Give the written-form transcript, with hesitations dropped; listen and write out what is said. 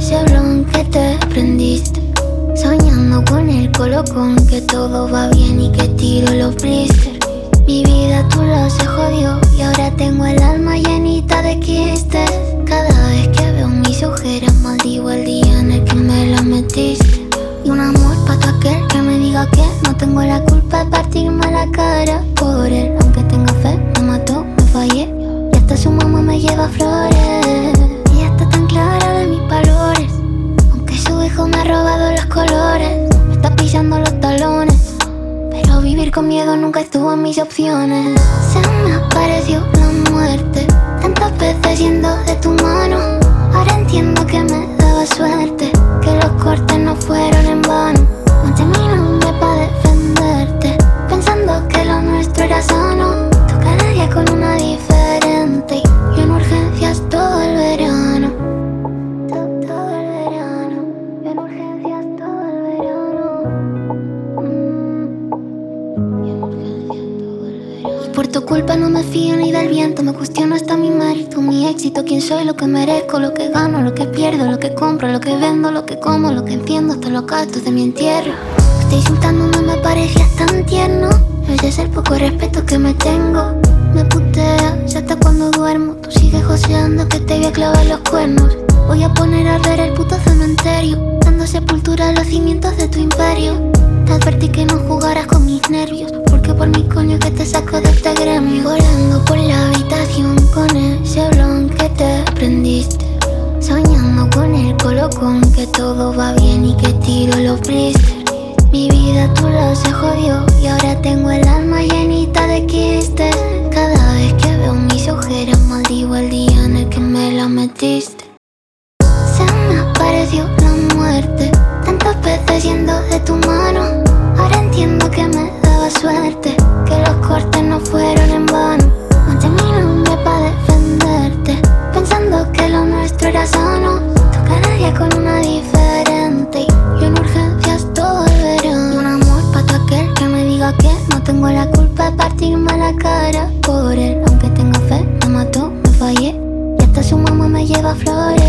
ese blon que te prendiste, soñando con el colocón, que todo va bien y que tiro los blisters. Mi vida tú lo se jodió y ahora tengo el alma llenita de quistes. Cada vez que veo mis ojeras maldigo el día en el que me las metiste. Y un amor pa' todo aquel que me diga que no tengo la culpa de partirme la cara por él. Aunque tenga fe, me mató, me fallé y hasta su mamá me lleva flores. Ella está tan clara de mis valores, aunque su hijo me ha robado los colores. Me está pisando los talones, pero vivir con miedo nunca estuvo en mis opciones. Se me apareció la muerte tantas veces yendo de tu mano. Ahora entiendo que me daba suerte, que los cortes no fueron en vano. Manté mi nombre pa' defenderte, pensando que lo nuestro era sano. Tú cada día con una diferente y yo en urgencias todo el verano. Todo el verano, yo en urgencias todo el verano. Yo en urgencias todo el verano. Y por tu culpa no me fío ni del viento, me cuestiono hasta mi mérito, mi éxito, quién soy, lo que merezco, lo que gano, lo que pierdo, lo que compro, lo que vendo, lo que como, lo que enciendo, hasta los gastos de mi entierro. Estoy insultándome, me parecías tan tierno, ese es el poco respeto que me tengo. Me puteas hasta cuando duermo, tú sigues joseando que te voy a clavar los cuernos. Voy a poner a arder el puto cementerio, dando sepultura a los cimientos de tu imperio. Te advertí que no jugaras con mis nervios, porque por mi coño que te saco de este gremio. Volando por la habitación con ese blon que te prendiste, soñando con el colocón, que todo va bien y que tiro los blisters. Mi vida tú lo se jodió y ahora tengo el alma llenita de quistes. Cada vez que veo mis ojeras maldigo el día en el que me las metiste. Se me apareció la muerte tantas veces yendo de tu mano. Ahora entiendo que me daba suerte, que los cortes no fueron en vano. Manté mi nombre pa' defenderte, pensando que lo nuestro era sano. Tú cada día con una diferente y yo en urgencias todo el verano. Y un amor pa' todo aquel que me diga que no tengo la culpa de partirme la cara por él. Aunque tenga fe, me mató, me fallé y hasta su mamá me lleva flores.